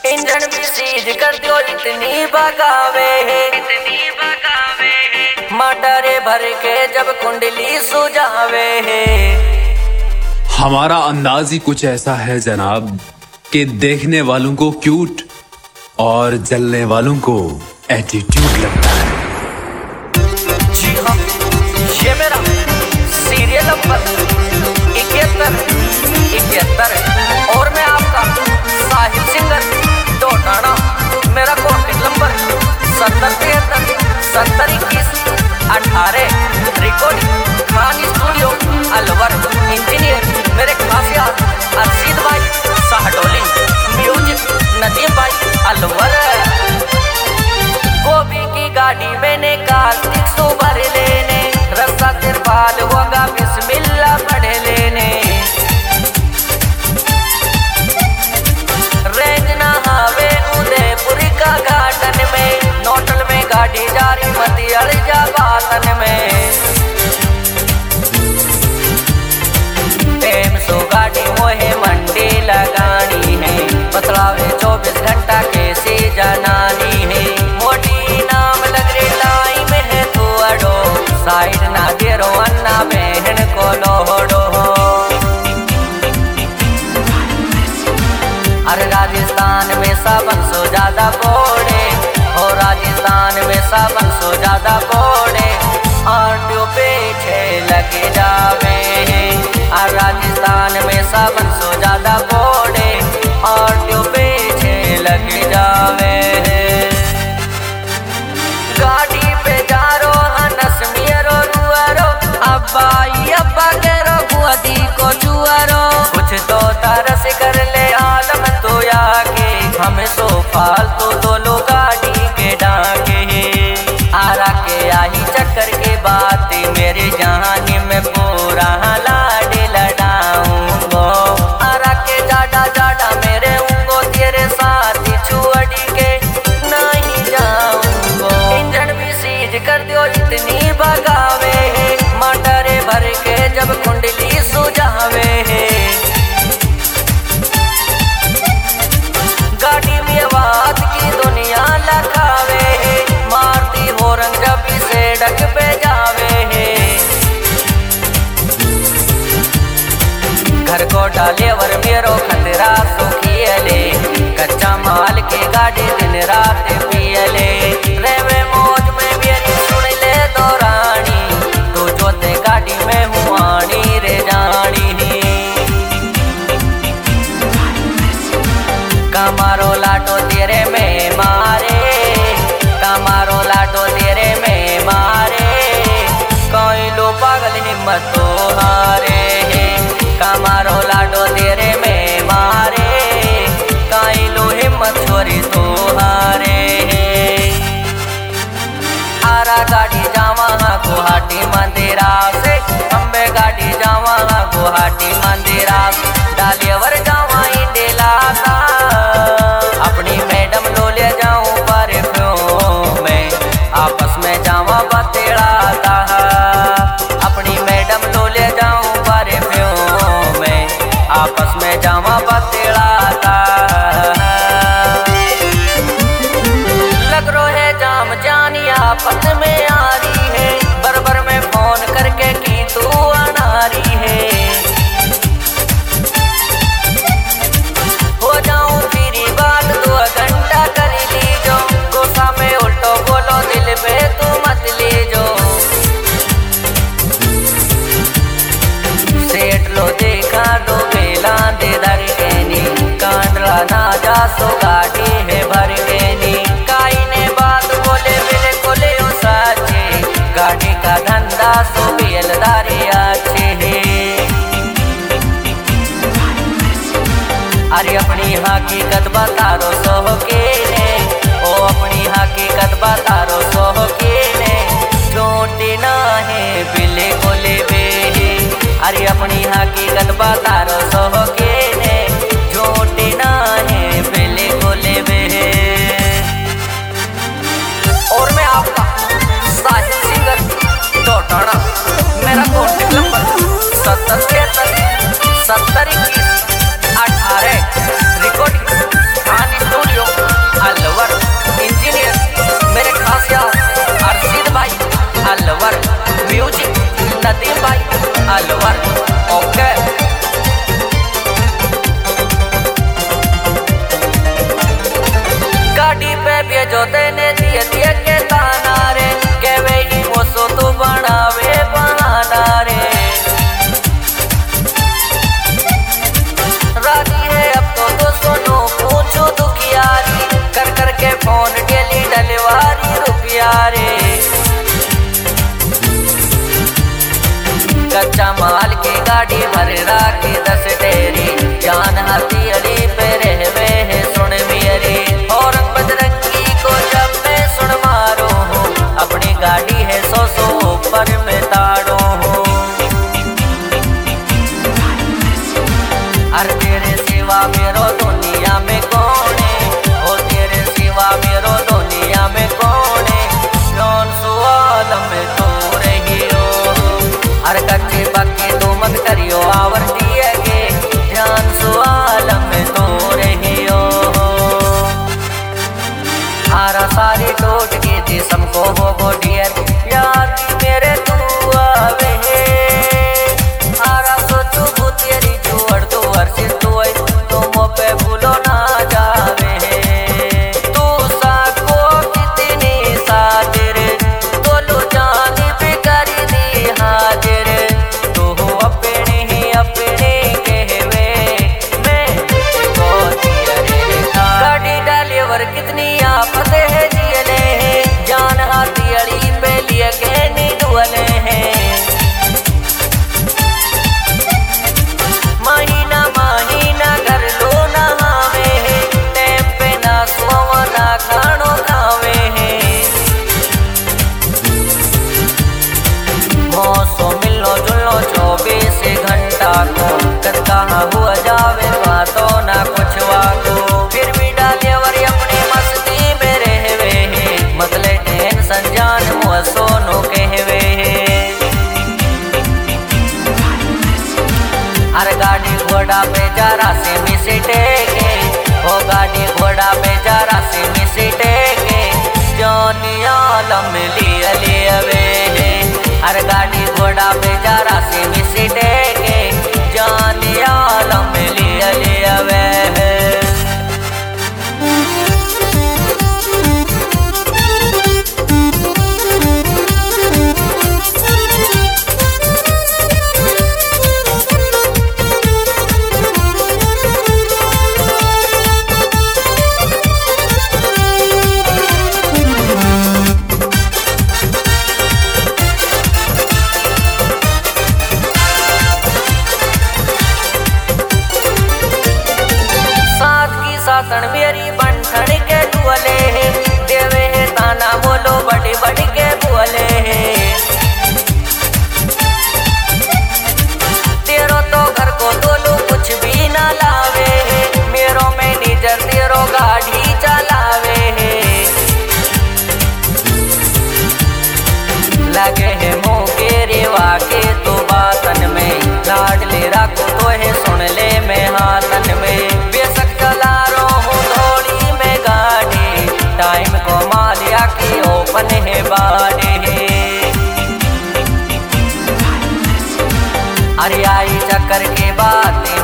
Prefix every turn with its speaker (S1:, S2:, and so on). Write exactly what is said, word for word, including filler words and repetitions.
S1: Engine भी seize कर दो इतनी भगावे इतनी भगावे मटरे भर के जब कुंडली सुझावे है।
S2: हमारा अंदाज ही कुछ ऐसा है जनाब कि देखने वालों को क्यूट और जलने वालों को एटीट्यूड लगता है।
S1: जी हाँ, ये मेरा सीरियल नंबर इकहत्तर इकहत्तर और मैं आपका साहिब सिंगर टोटाना। मेरा कॉन्टेक्ट नंबर सत्तर तिहत्तर सत्तर इक्कीस अठारह। Recording Khan studio Alwar. Engineer मेरे खासिया अरशीद भाई साहडोली। म्यूजिक नदीम भाई अलवर। गोभी की गाड़ी मैंने कार्तिक सो भर लेने रस्ता तिरपाल होगा बिस्मिल्लाह पढ़ लेने। रेंजना हावे उदयपुर का घाटन में नोटल में गाड़ी जारी मती अड़जा बातन में। टेम सो गाड़ी मोहे मंडी लगानी है बतलावे चौबीस घंटा कैसे जनानी है। मोटी नाम लग रही लाई में है तू अडो साइड ना देरो अन्ना बहन को लोहड़ो। अरे राजस्थान में सावन सो ज्यादा कोड़े और राजस्थान में सावन सो ज्यादा कोड़े आटो पीछे लगे जावे। और राजस्थान में सावन सो ज्यादा कोड़े आटो पीछे लगे जावे। गाड़ी पे जा रो हनस मेरो रुआरो अब्बाई अब्बा के रो गुआदी को जुआरो। कुछ तो तरस कर ले आलम तो आके हमें सो फालतू दो लो गाड़ी के डाके। आरा के आई चक्कर के बात मेरे जहानी में पूरा लाडे लड़ाऊंगो। आरा के जाडा जाडा मेरे उंगो तेरे साथ छुअड़ी के नहीं जाऊंगो। इंजन भी सीज कर दो इतनी भगावे मटरे भर के जब कुंडली सुझावे है। गाड़ी में बात की दुनिया लखावे है मारती हो रंग जब से डक पे जावे है। घर को डाले वर मेरो खतरा सुखियले कच्चा माल के गाड़ी दिन रात पियले। रेवे मौज में मेरी सुन ले दो रानी तू जोते गाड़ी में हूँ आनी रे जानी। कमारो लाटो तेरे में मारे कमारो लाटो तेरे में मारे कोई लो पागल हिम्मत तो हारे। कमारो लाटो तेरे में मारे कोई लो हिम्मत छोरी तो हारे। आरा गाड़ी जावा गुवाहाटी मंदिरा से अम्बे गाड़ी जावा गुवाहाटी मंदिरा डालियावर जावा इंडेला का अपनी मैडम लो ले जाऊं परफ्यूम में आपस में जावा बतेड़ा था। अपनी मैडम लो ले जाऊं परफ्यूम में आपस में जावा बतेड़ा था। लग रो है जाम जानी आपस में आ रही है बरबर में फोन करके की तू अनारी है। हो जाऊं फिरी बात दो घंटा कर लीजो गुस्सा में उल्टो बोलो दिल पे तू मत लीजो। सेठ लो देखा दो बेला दे दर गेनी कांडला ना जा सो गाड़ी है भर गेनी। काई ने बात बोले बिले कोले ओ साचे गाड़ी का धंधा सो बेलदारी अच्छे है। अरे अपनी हकीकत बता रो सो के ने ओ अपनी हकीकत बता रो सो के ने छोटे ना है बिले कोले बे। अरे अपनी हकीकत बता रो सो के ने छोटे ना है बिले कोले बे। और मैं आपका साहिब सिंगर टोटाना। मेरा कॉन्टेक्ट नंबर सत्तर तिहत्तर सत्तर इक्कीस अठारह। रिकॉर्डिंग खान स्टूडियो भर राखी दस डेरी जान हाथी अली पे रहवे है सुन मेरी। और बजरंगी को जब मैं सुन मारो हूँ अपनी गाड़ी है सौ सौ ऊपर में ताड़ो हूँ। अरे तेरे सिवा मेरो दुनिया में कौन है, ओ तेरे सिवा मेरो दुनिया में कौन है, कौन सवाल में तू रही हो। हर कच्चे पक्के तू मत करियो आवर्ती है के जान सवाल में तू रही हो। हारा सारी टूट के जिसम को हो गो डियर याद मेरे तू आवे है। हारा सोचू भूतेरी जुअड़ तू हर्षित तू है तो मोपे भूलो ना जावे है। तू साको कितनी सातिर तोलू जानी बिगारी दी हाजिर। तू अपने ही अपने कहवे मैं को दियरे गाड़ी डालीवर कितनी आफत है जियले है। जान हाथी अड़ी पे लिए के नी डुअले हैं। महीना महीना घर लो नहावे है टेम पे ना सोवा ना खानो खावे है। मौसो मिलो जुलो चौबीस घंटा को कद कहाँ हुआ जावे बातों ना कुछ वाको। फिर भी डाले वरी अपनी मस्ती में रहवे है मतले टेंशन जान मुँह सोनो कहवे है। हर गाड़ी घोड़ा पे जरा से मिसटे के हो गाड़ी घोड़ा पे जरा से मिसटे के जानी आलम लिया लियावे है। हर गाड़ी घोड़ा पे जरा से मिसटे के जानी आलम लिया लियावे है। सातन मेरी बंठन के दुअले है देवे है ताना बोलो बड़ी बड़ी के बुअले है। तेरो तो घर को दोलो कुछ भी ना लावे है मेरो में निजर तेरो गाड़ी चलावे है। लगे है मुँह के रेवा के तो बातन में लाड ले रखो तो है सुन ले मैं हाथन में। बेशक चला टाइम को मालिया की ओपन है बाड़े है। अरे आई चक्कर के बातें